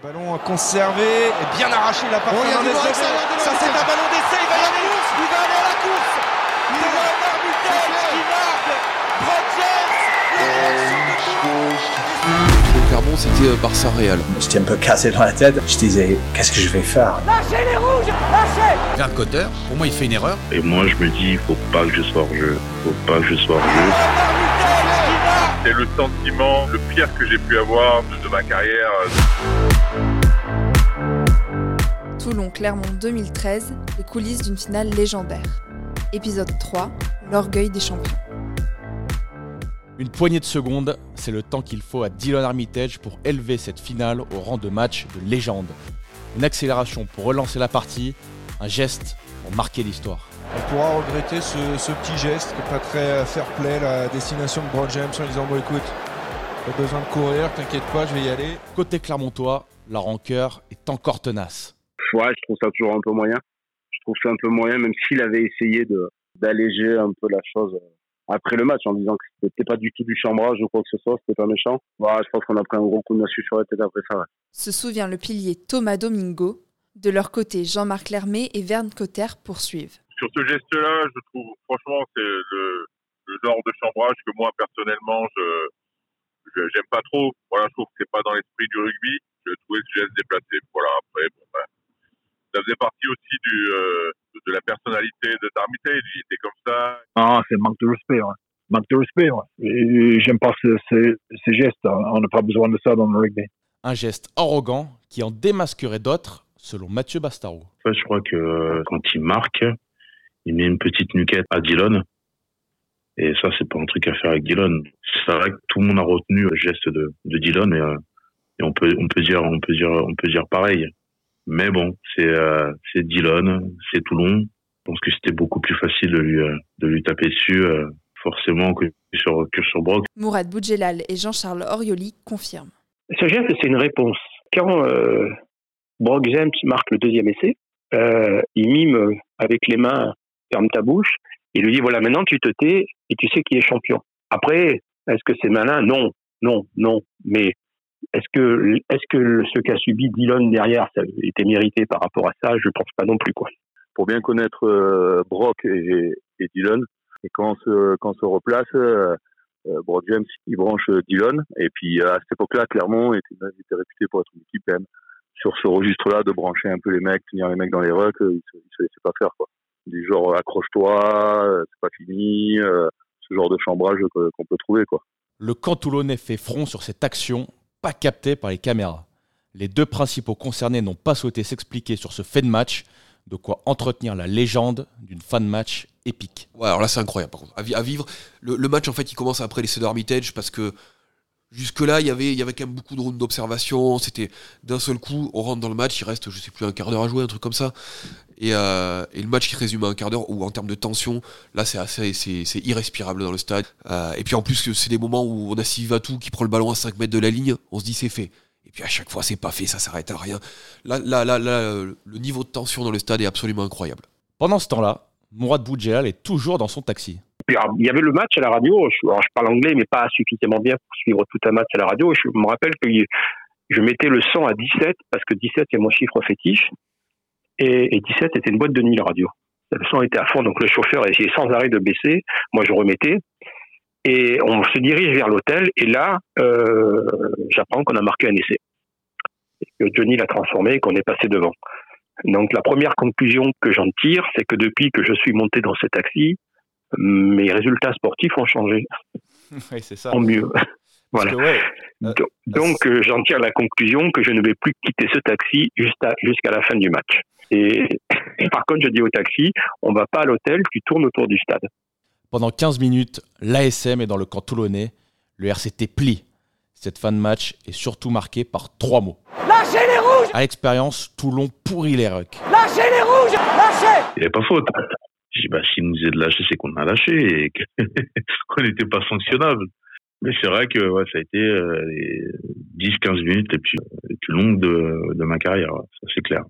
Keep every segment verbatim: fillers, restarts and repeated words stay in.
Ballon conservé et bien arraché la part. Oh, ça c'est un ballon d'essai, il va y aller, il va aller à la course. C'est Leonard Mutel qui marque. Pour Clermont, c'était Barça Real. J'étais un peu cassé dans la tête. Je disais, qu'est-ce que je vais faire? Lâchez les rouges, lâchez. Vert Cotter, pour moi, il fait une erreur. Et moi, je me dis, il faut pas que je sois hors jeu. Faut pas que je sois hors jeu. C'est le sentiment le pire que j'ai pu avoir de, de ma carrière. Toulon-Clermont deux mille treize, les coulisses d'une finale légendaire. Épisode trois, l'orgueil des champions. Une poignée de secondes, c'est le temps qu'il faut à Dylan Armitage pour élever cette finale au rang de match de légende. Une accélération pour relancer la partie, un geste pour marquer l'histoire. On pourra regretter ce, ce petit geste qui n'est pas très fair-play, la destination de Bron James en disant bon écoute, pas besoin de courir, t'inquiète pas, je vais y aller. Côté clermontois, la rancœur est encore tenace. Ouais, je trouve ça toujours un peu moyen. Je trouve ça un peu moyen, même s'il avait essayé de, d'alléger un peu la chose après le match en disant que c'était pas du tout du chambrage ou quoi que ce soit, c'était pas méchant. Ouais, je pense qu'on a pris un gros coup de massue sur la tête après ça. Ouais. Se souvient le pilier Thomas Domingo. De leur côté, Jean-Marc Lermé et Vern Cotter poursuivent. Sur ce geste-là, je trouve, franchement, c'est le, le genre de chambrage que moi, personnellement, je, je j'aime pas trop. Voilà, je trouve que c'est pas dans l'esprit du rugby. Je trouvais ce geste déplacé. Voilà, après, bon, ben, ça faisait partie aussi du, euh, de la personnalité de Darmitage. Il était comme ça. Ah, c'est manque de respect, ouais. Manque de respect, ouais. Et j'aime pas ces, ces, ces gestes. On n'a pas besoin de ça dans le rugby. Un geste arrogant qui en démasquerait d'autres, selon Mathieu Bastaro. En fait, je crois que quand il marque, il met une petite nuquette à Dylan. Et ça, c'est pas un truc à faire avec Dylan. C'est vrai que tout le monde a retenu le geste de, de Dylan et, euh, et on peut, on peut dire, on peut dire, on peut dire pareil. Mais bon, c'est, euh, c'est Dylan, c'est Toulon. Je pense que c'était beaucoup plus facile de lui, euh, de lui taper dessus, euh, forcément, que sur, que sur Brock. Mourad Boudjelal et Jean-Charles Orioli confirment. Ce geste, c'est une réponse. Quand euh, Brock James marque le deuxième essai, euh, il mime avec les mains, ferme ta bouche, il lui dit voilà, maintenant tu te tais et tu sais qui est champion. Après, est-ce que c'est malin? Non, non, non. Mais est-ce que, est-ce que ce qu'a subi Dylan derrière, ça était mérité par rapport à ça? Je pense pas non plus, quoi. Pour bien connaître euh, Brock et, et Dylan, et quand on se, quand on se replace, euh, Brock James, il branche Dylan, et puis à cette époque-là, Clermont était, était réputé pour être une équipe quand même sur ce registre-là, de brancher un peu les mecs, tenir les mecs dans les rucks, ils se, ils se laissaient pas faire, quoi. Du genre accroche-toi, c'est pas fini, euh, ce genre de chambrage que, qu'on peut trouver, quoi. Le camp toulonnais fait front sur cette action, pas captée par les caméras. Les deux principaux concernés n'ont pas souhaité s'expliquer sur ce fait de match, de quoi entretenir la légende d'une fin de match épique. Ouais, alors là c'est incroyable par contre, à, vi- à vivre. Le, le match en fait il commence après l'essai d'Armitage parce que jusque-là, il y avait, il y avait quand même beaucoup de rounds d'observation. C'était d'un seul coup, on rentre dans le match, il reste, je sais plus, un quart d'heure à jouer, un truc comme ça. Et, euh, et le match qui se résume à un quart d'heure, ou en termes de tension, là, c'est assez, c'est, c'est irrespirable dans le stade. Euh, et puis en plus, c'est des moments où on a Sylvatou qui prend le ballon à cinq mètres de la ligne, on se dit c'est fait. Et puis à chaque fois, c'est pas fait, ça s'arrête à rien. Là, là, là, là, le niveau de tension dans le stade est absolument incroyable. Pendant ce temps-là, Mourad Boudjelal est toujours dans son taxi. Puis, alors, il y avait le match à la radio. Je, alors, je parle anglais, mais pas suffisamment bien pour suivre tout un match à la radio. Je me rappelle que je mettais le son à dix-sept, parce que dix-sept, c'est mon chiffre fétiche. Et, et dix-sept était une boîte de nuit, la radio. Le son était à fond, donc le chauffeur essayait sans arrêt de baisser. Moi, je remettais. Et on se dirige vers l'hôtel. Et là, euh, j'apprends qu'on a marqué un essai. Et que Johnny l'a transformé et qu'on est passé devant. Donc, la première conclusion que j'en tire, c'est que depuis que je suis monté dans ce taxi, mes résultats sportifs ont changé. Oui, c'est ça. En mieux. Voilà. Que, ouais, euh, donc, donc euh, j'en tire la conclusion que je ne vais plus quitter ce taxi jusqu'à, jusqu'à la fin du match. Et, et par contre, je dis au taxi, on ne va pas à l'hôtel, tu tournes autour du stade. Pendant quinze minutes, l'A S M est dans le camp toulonnais. Le R C T plie. Cette fin de match est surtout marquée par trois mots. Lâchez les rouges! À l'expérience, Toulon pourrit les rucks. Lâchez les rouges! Lâchez! Il n'y avait pas faute. Je dis, bah, s'il nous est de lâcher, c'est qu'on a lâché et qu'on n'était pas sanctionnable. Mais c'est vrai que ouais, ça a été euh, les dix quinze minutes les plus, les plus longues de, de ma carrière, ça c'est clair.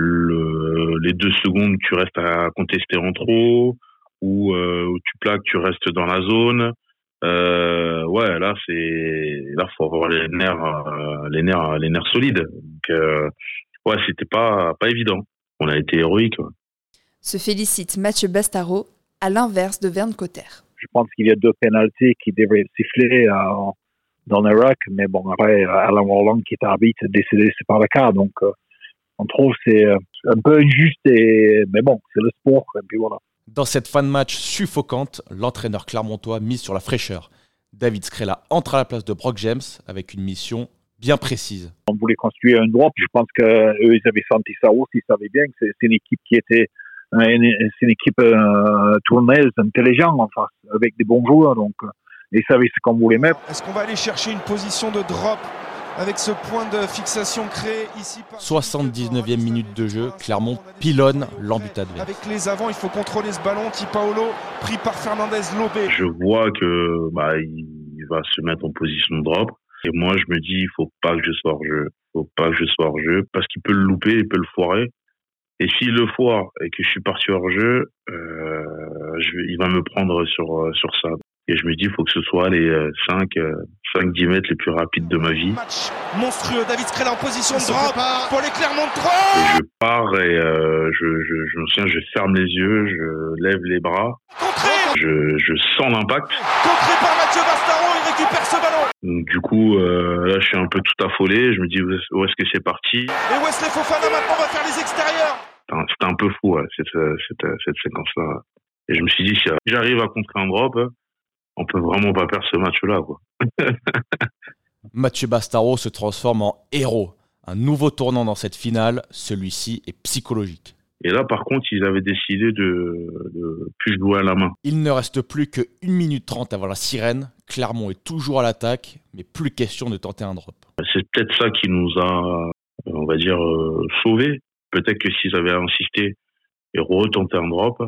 Le, les deux secondes, tu restes à contester en trop, ou euh, où tu plaques, tu restes dans la zone. Euh, ouais, là, c'est, là, faut avoir les nerfs, euh, les nerfs, les nerfs solides. euh, ouais, c'était pas, pas évident. On a été héroïque. Ouais. Se félicite Mathieu Bastaro, à l'inverse de Vern Cotter. Je pense qu'il y a deux pénaltys qui devraient siffler euh, dans le rack, mais bon, après, Alain Roland, qui est arbitre, a décidé c'est pas le cas. Donc, euh, on trouve que c'est un peu injuste, et, mais bon, c'est le sport, et puis voilà. Dans cette fin de match suffocante, l'entraîneur clermontois mise sur la fraîcheur. David Skrela entre à la place de Brock James avec une mission bien précise. On voulait construire un drop. Je pense qu'eux, ils avaient senti ça aussi. Ils savaient bien que c'est, c'est une équipe qui était une, c'est une équipe euh, tournaise, intelligente en face, avec des bons joueurs. Donc, ils savaient ce qu'on voulait mettre. Est-ce qu'on va aller chercher une position de drop avec ce point de fixation créé ici par... soixante-dix-neuvième minute de jeu, Clermont pilonne l'embut adverse. Avec les avants, il faut contrôler ce ballon. Ti Paolo, pris par Fernandez Lobé. Je vois que bah, il va se mettre en position de drop. Et moi, je me dis, il faut pas que je sois hors jeu. Il faut pas que je sois hors jeu parce qu'il peut le louper, il peut le foirer. Et s'il le foire et que je suis parti hors jeu, euh, je, il va me prendre sur sur ça. Et je me dis, il faut que ce soit les cinq dix mètres les plus rapides de ma vie. Match monstrueux, David Skrela en position de drop pour les Clermont de trois. Et je pars et euh, je, je, je me souviens, je ferme les yeux, je lève les bras. Contré. Je, je sens l'impact. Contré par Mathieu Bastaro, il récupère ce ballon. Donc, du coup, euh, là, je suis un peu tout affolé. Je me dis, où est-ce que c'est parti? Et Wesley Fofana maintenant va faire les extérieurs. C'était un peu fou, ouais, cette, cette, cette séquence-là. Et je me suis dit, si j'arrive à contrer un drop, on peut vraiment pas perdre ce match-là, quoi. Mathieu Bastaro se transforme en héros. Un nouveau tournant dans cette finale, celui-ci est psychologique. Et là, par contre, ils avaient décidé de, de plus jouer à la main. Il ne reste plus que une minute trente avant la sirène. Clermont est toujours à l'attaque, mais plus question de tenter un drop. C'est peut-être ça qui nous a, on va dire, euh, sauvés. Peut-être que s'ils avaient insisté et retenté un drop,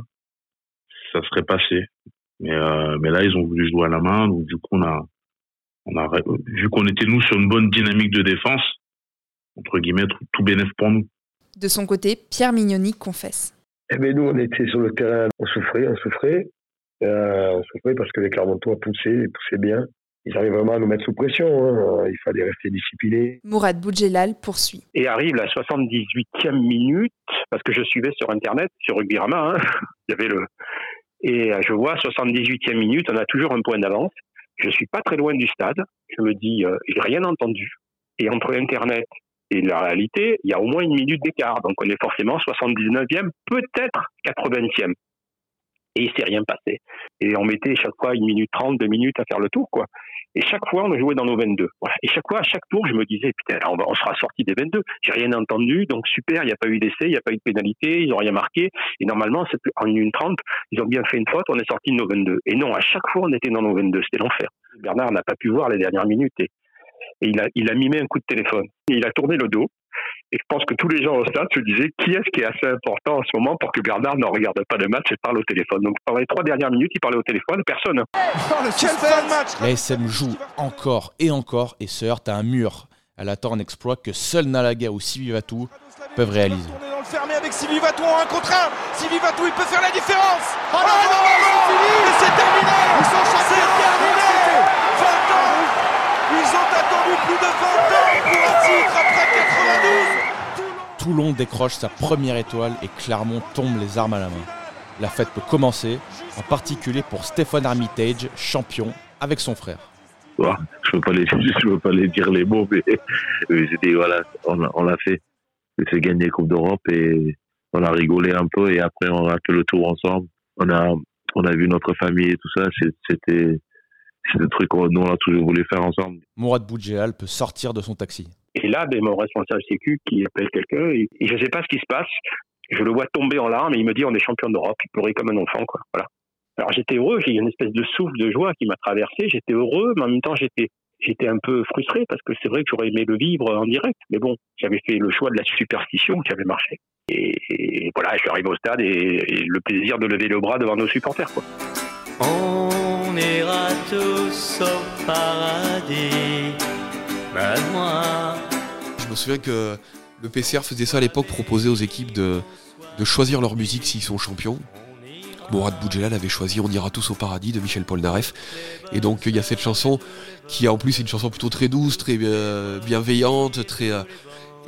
ça serait passé. Mais, euh, mais là, ils ont voulu jouer à la main. Donc, du coup, on a, on a, vu qu'on était, nous, sur une bonne dynamique de défense, entre guillemets, tout, tout bénef pour nous. De son côté, Pierre Mignoni confesse. Eh bien, nous, on était sur le terrain, on souffrait, on souffrait. Euh, on souffrait parce que les Clermontois poussaient, poussaient bien. Ils arrivaient vraiment à nous mettre sous pression. Hein. Il fallait rester discipliné. Mourad Boudjelal poursuit. Et arrive la soixante-dix-huitième minute, parce que je suivais sur Internet, sur Rugbyrama, hein. Il y avait le... Et je vois, soixante-dix-huitième minute, on a toujours un point d'avance. Je suis pas très loin du stade. Je me dis, euh, j'ai rien entendu. Et entre Internet et la réalité, il y a au moins une minute d'écart. Donc on est forcément soixante-dix-neuvième, peut-être quatre-vingtième. Et il s'est rien passé. Et on mettait chaque fois une minute trente, deux minutes à faire le tour, quoi. Et chaque fois, on jouait dans nos vingt-deux. Voilà. Et chaque fois, à chaque tour, je me disais, putain, on, va, on sera sorti des vingt-deux. J'ai rien entendu, donc super, il n'y a pas eu d'essai, il n'y a pas eu de pénalité, ils n'ont rien marqué. Et normalement, c'est en une minute trente, ils ont bien fait une faute, on est sorti de nos vingt-deux. Et non, à chaque fois, on était dans nos vingt-deux. C'était l'enfer. Bernard n'a pas pu voir les dernières minutes. Et, et il, a, il a mimé un coup de téléphone. Et il a tourné le dos. Et je pense que tous les gens au stade se disaient qui est-ce qui est assez important en ce moment pour que Bernard ne regarde pas le match et parle au téléphone. Donc pendant les trois dernières minutes, il parlait au téléphone, personne. Oh, quel fin de match. La S M joue encore et encore et se heurte à un mur. Elle attend un exploit que seul Nalaga ou Sivivatou peuvent réaliser. On est dans le fermé avec Sivivatou en un contre un. Sivivatou, il peut faire la différence. Oh, oh non, non, non, c'est fini. Et c'est terminé. Ils sont c'est terminé. vingt ans. Ils ont attendu plus de vingt ans pour un titre après quatre-vingt-douze. Toulon décroche sa première étoile et Clermont tombe les armes à la main. La fête peut commencer, en particulier pour Stéphane Armitage, champion, avec son frère. Ouais, je ne peux pas les, je peux pas les dire les mots, mais c'était, voilà, on, on l'a fait. On a fait gagner la Coupe d'Europe et on a rigolé un peu et après on a fait le tour ensemble. On a, on a vu notre famille et tout ça. C'était, c'est le truc qu'on nous on a toujours voulu faire ensemble. Mourad Boudjelal peut sortir de son taxi. Et là, ben, mon responsable sécu qui appelle quelqu'un, et, et je ne sais pas ce qui se passe. Je le vois tomber en larmes et il me dit on est champion d'Europe. Il pleurait comme un enfant, quoi. Voilà. Alors j'étais heureux, j'ai eu une espèce de souffle de joie qui m'a traversé. J'étais heureux, mais en même temps j'étais, j'étais un peu frustré parce que c'est vrai que j'aurais aimé le vivre en direct. Mais bon, j'avais fait le choix de la superstition qui avait marché. Et, et voilà, je suis arrivé au stade et, et le plaisir de lever le bras devant nos supporters, quoi. On ira tous au paradis. Ben moi. Je me souviens que le P C R faisait ça à l'époque, proposait aux équipes de, de choisir leur musique s'ils sont champions. Mourad Boudjelal avait choisi On ira tous au paradis de Michel Polnareff. Et donc il y a cette chanson qui en plus est une chanson plutôt très douce, très euh, bienveillante, très, euh,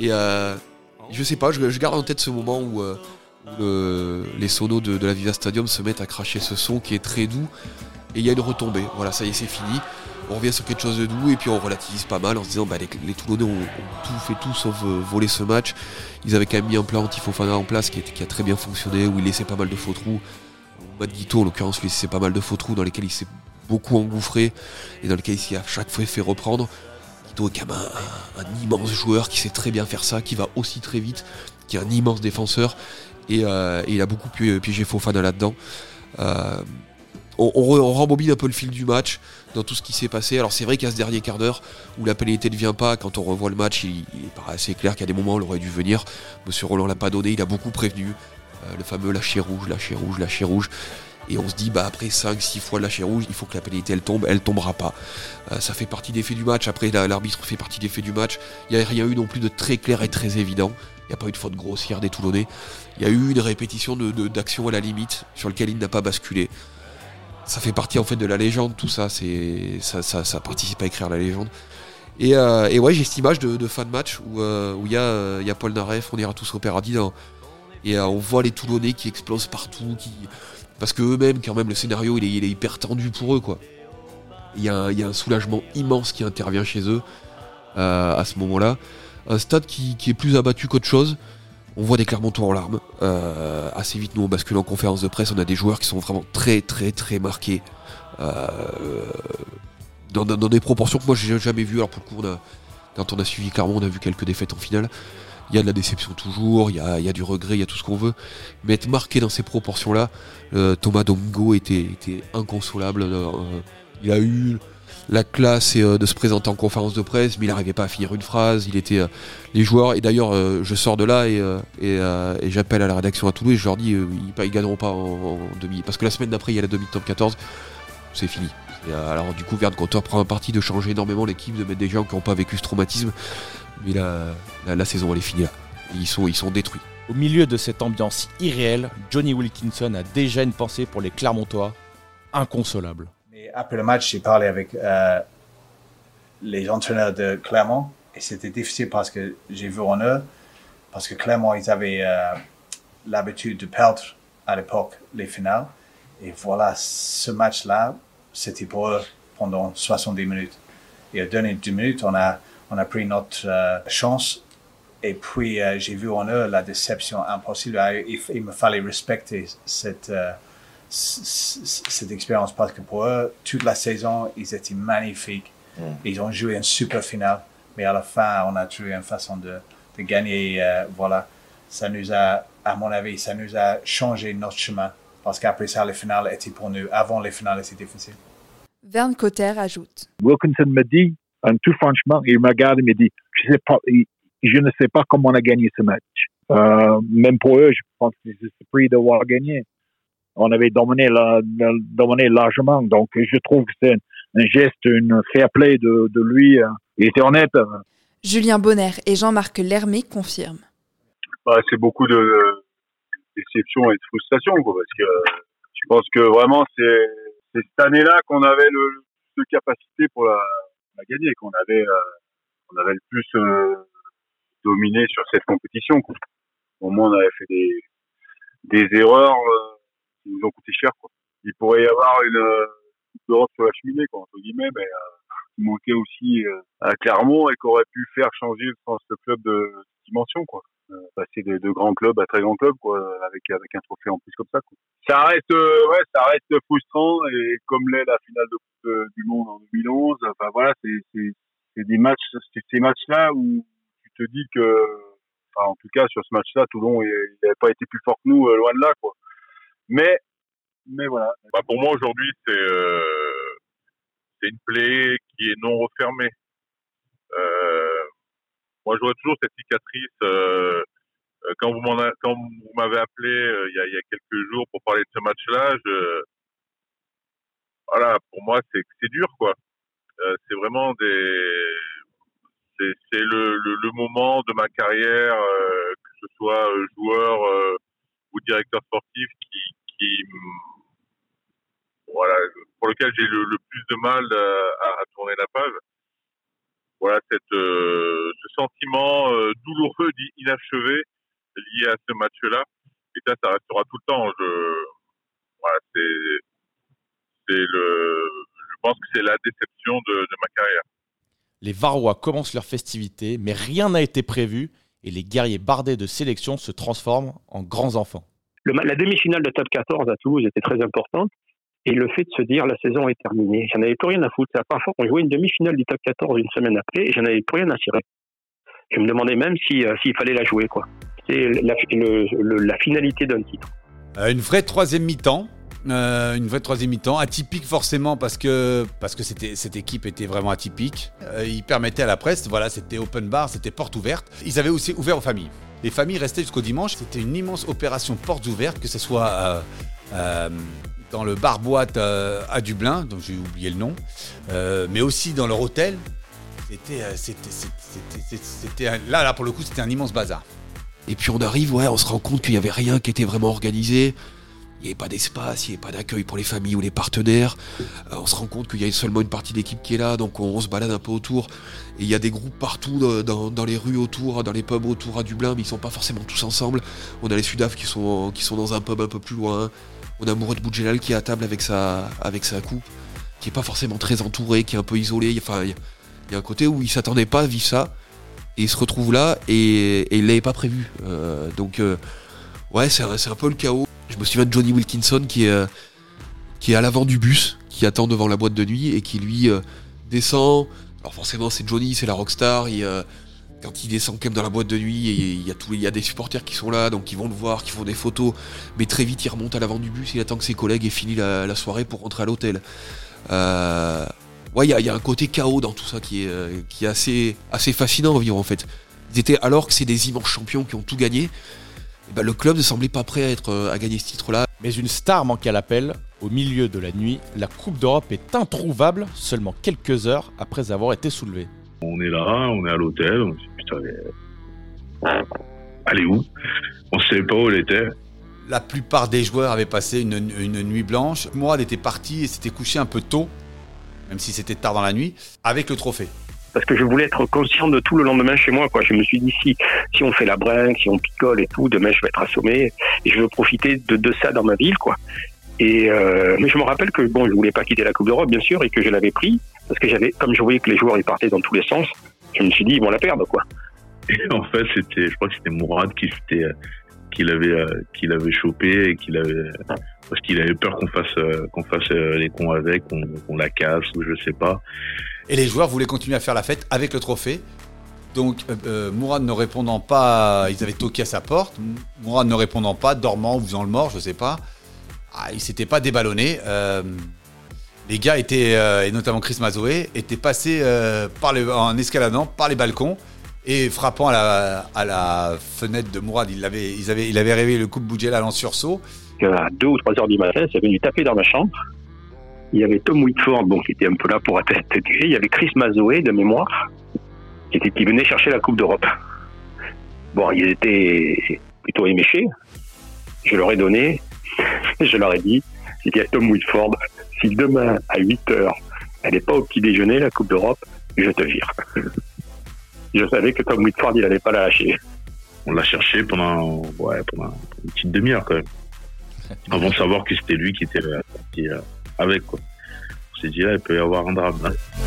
Et euh, je sais pas, je, je garde en tête ce moment où, euh, où le, les sonos de, de la Viva Stadium se mettent à cracher ce son qui est très doux. Et il y a une retombée. Voilà, ça y est, c'est fini. On revient sur quelque chose de doux et puis on relativise pas mal en se disant bah, les, les Toulonnais ont, ont tout fait tout sauf euh, voler ce match. Ils avaient quand même mis un plan anti-Fofana en place qui, est, qui a très bien fonctionné, où il laissait pas mal de faux trous. Matt Guito en l'occurrence lui laissait pas mal de faux trous dans lesquels il s'est beaucoup engouffré et dans lesquels il s'est à chaque fois fait reprendre. Guito est quand même un, un, un immense joueur qui sait très bien faire ça, qui va aussi très vite, qui est un immense défenseur et, euh, et il a beaucoup pu piéger Fofana là-dedans. Euh, on, on, on rembobine un peu le fil du match dans tout ce qui s'est passé. Alors c'est vrai qu'il y a ce dernier quart d'heure où la pénalité ne vient pas. Quand on revoit le match, il, il paraît assez clair qu'il y a des moments où il aurait dû venir. Monsieur Roland l'a pas donné, il a beaucoup prévenu. Euh, le fameux lâcher rouge, lâcher rouge, lâcher rouge. Et on se dit, bah après cinq six fois lâcher rouge, il faut que la pénalité elle tombe, elle tombera pas. Euh, ça fait partie des faits du match. Après la, l'arbitre fait partie des faits du match. Il n'y a rien eu non plus de très clair et très évident. Il n'y a pas eu de faute grossière des Toulonnais. Il y a eu une répétition de, de, d'action à la limite sur laquelle il n'a pas basculé. Ça fait partie en fait de la légende, tout ça, c'est, ça, ça, ça participe à écrire la légende. Et, euh, et ouais, j'ai cette image de, de fin de match où il euh, où y, euh, y a Paul Naref, on ira tous au paradis, dans, et euh, on voit les Toulonnais qui explosent partout, qui, parce que eux-mêmes, quand même, le scénario il est, il est hyper tendu pour eux, quoi. Il y, y a un soulagement immense qui intervient chez eux euh, à ce moment-là. Un stade qui, qui est plus abattu qu'autre chose. On voit des Clermontois en larmes. Euh, assez vite, nous, on bascule en conférence de presse. On a des joueurs qui sont vraiment très, très, très marqués. Euh, dans, dans, dans des proportions que moi, j'ai jamais vues. Alors, pour le coup, on a, quand on a suivi Clermont, on a vu quelques défaites en finale. Il y a de la déception toujours, il y a, il y a du regret, il y a tout ce qu'on veut. Mais être marqué dans ces proportions-là, euh, Thomas Domingo était, était inconsolable. Euh, il a eu la classe et, euh, de se présenter en conférence de presse, mais il n'arrivait pas à finir une phrase. Il était euh, les joueurs, et d'ailleurs euh, je sors de là et, euh, et, euh, et j'appelle à la rédaction à Toulouse et je leur dis euh, ils, ils gagneront pas en, en demi, parce que la semaine d'après il y a la demi de top quatorze, c'est fini. Et, euh, alors du coup Verne Conteur prend un parti de changer énormément l'équipe, de mettre des gens qui n'ont pas vécu ce traumatisme, mais la, la, la saison elle est finie là. Ils sont, ils sont détruits. Au milieu de cette ambiance irréelle, Johnny Wilkinson a déjà une pensée pour les Clermontois, inconsolables. Après le match, j'ai parlé avec euh, les entraîneurs de Clermont et c'était difficile parce que j'ai vu en eux, parce que Clermont, ils avaient euh, l'habitude de perdre à l'époque les finales. Et voilà, ce match-là, c'était pour eux pendant soixante-dix minutes. Et aux dernières dix minutes, on a, on a pris notre euh, chance. Et puis, euh, j'ai vu en eux la déception impossible. Il, il me fallait respecter cette... Euh, cette expérience parce que pour eux, toute la saison, ils étaient magnifiques. Mm. Ils ont joué une super finale, mais à la fin, on a trouvé une façon de, de gagner. Euh, voilà, ça nous a, à mon avis, ça nous a changé notre chemin parce qu'après ça, les finales étaient pour nous. Avant les finales, c'était difficile. Verne Cotter ajoute. Wilkinson me dit, tout franchement, il me regarde et me dit, je sais pas, je ne sais pas comment on a gagné ce match. Euh, même pour eux, je pense que c'est le prix d'avoir gagné. On avait dominé, la, dominé largement. Donc, je trouve que c'est un, un geste, une fair play de, de lui. Il était honnête. Julien Bonner et Jean-Marc Lermé confirment. Bah, c'est beaucoup de, de déception et de frustration, quoi, parce que je pense que vraiment, c'est, c'est cette année-là qu'on avait le plus de capacité pour la, la gagner, qu'on avait, euh, on avait le plus euh, dominé sur cette compétition, quoi. Au moins, on avait fait des, des erreurs. Euh, qui nous ont coûté cher, quoi. Il pourrait y avoir une euh, coupe d'Europe sur la cheminée, quoi, entre guillemets, mais euh, il manquait aussi euh, à Clermont et qu'aurait pu faire changer, je pense, le club de dimension, quoi. Euh, passer de, de grands clubs à très grands clubs, quoi, avec avec un trophée en plus comme ça, quoi. Ça reste, euh, ouais, ça reste frustrant et comme l'est la finale de Coupe euh, du Monde en deux mille onze. Enfin voilà, c'est c'est c'est des matchs, c'est ces matchs-là où tu te dis que, enfin en tout cas sur ce match-là, Toulon il n'avait pas été plus fort que nous, euh, loin de là, quoi. Mais, mais voilà. Bah pour moi aujourd'hui c'est euh, c'est une plaie qui est non refermée. Euh, moi je vois toujours cette cicatrice. Euh, quand vous m'en a, quand vous m'avez appelé euh, il y a il y a quelques jours pour parler de ce match-là, je, voilà, pour moi c'est c'est dur, quoi. Euh, c'est vraiment des c'est c'est le le, le moment de ma carrière, euh, que ce soit joueur euh, ou directeur sportif qui qui voilà, pour lequel j'ai le, le plus de mal à, à tourner la page. voilà, cette, euh, ce sentiment euh, douloureux, inachevé lié à ce match-là. Et ça, ça restera tout le temps. Je, voilà, c'est, c'est le, je pense que c'est la déception de, de ma carrière. Les Varois commencent leur festivité, mais rien n'a été prévu et les guerriers bardés de sélection se transforment en grands enfants. Le, la demi-finale de top quatorze à Toulouse était très importante. Et le fait de se dire la saison est terminée, j'en avais plus rien à foutre. C'est la première fois qu'on jouait une demi-finale du top quatorze une semaine après et j'en avais plus rien à cirer. Je me demandais même si, euh, s'il fallait la jouer, quoi. C'est la, le, le, la finalité d'un titre. Euh, une vraie troisième mi-temps. Euh, une vraie troisième mi-temps, atypique forcément parce que, parce que c'était, cette équipe était vraiment atypique. Euh, ils permettaient à la presse, voilà, c'était open bar, c'était porte ouverte. Ils avaient aussi ouvert aux familles. Les familles restaient jusqu'au dimanche. C'était une immense opération portes ouvertes, que ce soit euh, euh, dans le bar-boîte euh, à Dublin, dont j'ai oublié le nom, euh, mais aussi dans leur hôtel. C'était, euh, c'était, c'était, c'était, c'était un, là, là, pour le coup, c'était un immense bazar. Et puis on arrive, ouais, on se rend compte qu'il n'y avait rien qui était vraiment organisé. Il n'y avait pas d'espace, il n'y avait pas d'accueil pour les familles ou les partenaires. Euh, on se rend compte qu'il y a seulement une partie de l'équipe qui est là, donc on, on se balade un peu autour. Et il y a des groupes partout dans, dans, dans les rues autour, dans les pubs autour à Dublin, mais ils ne sont pas forcément tous ensemble. On a les Sudaf qui sont, qui sont dans un pub un peu plus loin. On a Mourad Boudjelal qui est à table avec sa, avec sa coupe, qui n'est pas forcément très entouré, qui est un peu isolé. Enfin, il y, y a un côté où il ne s'attendait pas à vivre ça. Et il se retrouve là et, et il ne l'avait pas prévu. Euh, donc, euh, ouais, c'est un, c'est un peu le chaos. Je me souviens de Johnny Wilkinson qui est, euh, qui est à l'avant du bus, qui attend devant la boîte de nuit et qui lui euh, descend. Alors forcément c'est Johnny, c'est la rockstar. Il, euh, quand il descend quand même dans la boîte de nuit, il y, a tout, il y a des supporters qui sont là, donc ils vont le voir, qui font des photos. Mais très vite il remonte à l'avant du bus, il attend que ses collègues aient fini la, la soirée pour rentrer à l'hôtel. Euh, ouais, il y, y a un côté chaos dans tout ça qui est, euh, qui est assez, assez fascinant à vivre en fait. Ils étaient, alors que c'est des immenses champions qui ont tout gagné, bah, le club ne semblait pas prêt à, être, à gagner ce titre-là. Mais une star manque à l'appel. Au milieu de la nuit, la Coupe d'Europe est introuvable seulement quelques heures après avoir été soulevée. On est là, on est à l'hôtel, on se dit putain, mais... elle est où? On ne savait pas où elle était. La plupart des joueurs avaient passé une, une nuit blanche. Mourad était parti et s'était couché un peu tôt, même si c'était tard dans la nuit, avec le trophée. Parce que je voulais être conscient de tout le lendemain chez moi, quoi. Je me suis dit, si, si on fait la brinque, si on picole et tout, demain je vais être assommé et je veux profiter de, de ça dans ma ville, quoi. Et euh, mais je me rappelle que bon, je voulais pas quitter la Coupe d'Europe, bien sûr, et que je l'avais pris parce que j'avais, comme je voyais que les joueurs ils partaient dans tous les sens, je me suis dit ils vont la perdre, quoi. Et en fait, c'était, je crois que c'était Mourad qui s'était, qui l'avait, qui l'avait chopé et qui l'avait, parce qu'il avait peur qu'on fasse, qu'on fasse les cons avec, qu'on, qu'on la casse ou je sais pas. Et les joueurs voulaient continuer à faire la fête avec le trophée. Donc euh, Mourad ne répondant pas, ils avaient toqué à sa porte. Mourad ne répondant pas, dormant ou faisant le mort, je sais pas. Ah, il s'était pas déballonné. Euh, les gars étaient, euh, et notamment Chris Mazoé, étaient passés euh, par les, en escaladant par les balcons et frappant à la, à la fenêtre de Mourad. Il avait, ils avaient, il avait réveillé le couple Boudjelal en sursaut. À deux ou trois heures du matin, c'est venu taper dans ma chambre. Il y avait Tom Whitford, bon, qui était un peu là pour attester. Il y avait Chris Mazoé, de mémoire, qui, était, qui venait chercher la Coupe d'Europe. Bon, ils étaient plutôt éméchés. Je leur ai donné, je leur ai dit, j'ai dit à Tom Whitford, si demain, à huit heures, elle n'est pas au petit déjeuner, la Coupe d'Europe, je te vire. Je savais que Tom Whitford, il n'allait pas la lâcher. On l'a cherché pendant, ouais, pendant une petite demi-heure, quand même. Avant de savoir que c'était lui qui était qui, euh, avec, quoi. On s'est dit, là, il peut y avoir un drame, là.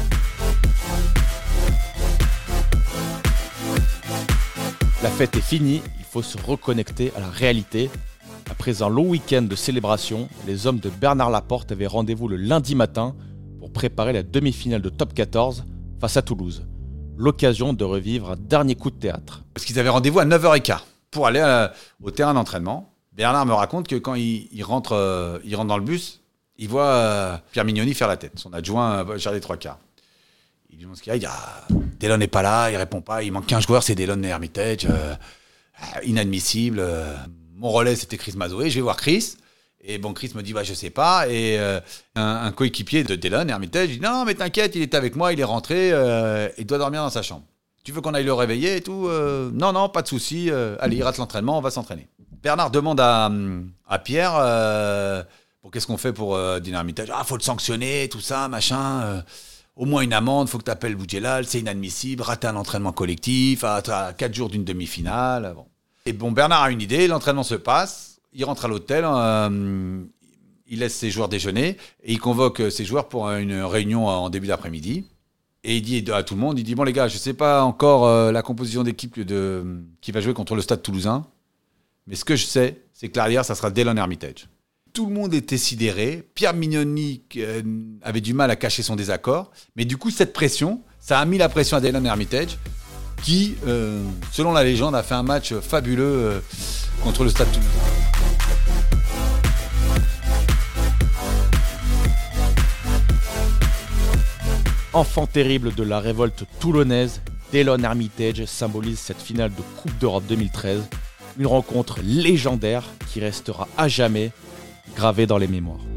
La fête est finie, il faut se reconnecter à la réalité. Après un long week-end de célébration, les hommes de Bernard Laporte avaient rendez-vous le lundi matin pour préparer la demi-finale de Top quatorze face à Toulouse. L'occasion de revivre un dernier coup de théâtre. Parce qu'ils avaient rendez-vous à neuf heures quinze pour aller à, au terrain d'entraînement. Bernard me raconte que quand il, il, rentre, euh, il rentre dans le bus, il voit euh, Pierre Mignoni faire la tête, son adjoint euh, Charles des Trois Quarts. Il lui demande ce qu'il y a, il dit ah, Delon n'est pas là, il répond pas, il manque qu'un joueur, c'est Delon Hermitage, euh, inadmissible. Euh, mon relais c'était Chris Mazoé, je vais voir Chris. Et bon, Chris me dit bah je sais pas. Et euh, un, un coéquipier de Delon Hermitage dit non mais t'inquiète, il est avec moi, il est rentré, euh, il doit dormir dans sa chambre. Tu veux qu'on aille le réveiller et tout euh, Non non, pas de souci. Euh, allez, il rate l'entraînement, on va s'entraîner. Bernard demande à, à Pierre euh, bon, qu'est-ce qu'on fait pour euh, Delon Hermitage. Ah, faut le sanctionner, tout ça, machin. Euh, au moins une amende, il faut que tu appelles Boudjelal, c'est inadmissible, rater un entraînement collectif à, à quatre jours d'une demi-finale. Bon. Et bon, Bernard a une idée, l'entraînement se passe, il rentre à l'hôtel, euh, il laisse ses joueurs déjeuner et il convoque ses joueurs pour une réunion en début d'après-midi. Et il dit à tout le monde, il dit, bon les gars, je ne sais pas encore euh, la composition d'équipe de, qui va jouer contre le Stade Toulousain, mais ce que je sais, c'est que l'arrière, ça sera Delon Armitage. Tout le monde était sidéré. Pierre Mignoni euh, avait du mal à cacher son désaccord. Mais du coup, cette pression, ça a mis la pression à Delon Armitage, qui, euh, selon la légende, a fait un match fabuleux euh, contre le Stade Toulousain. Enfant terrible de la révolte toulonnaise, Delon Armitage symbolise cette finale de Coupe d'Europe deux mille treize. Une rencontre légendaire qui restera à jamais gravée dans les mémoires.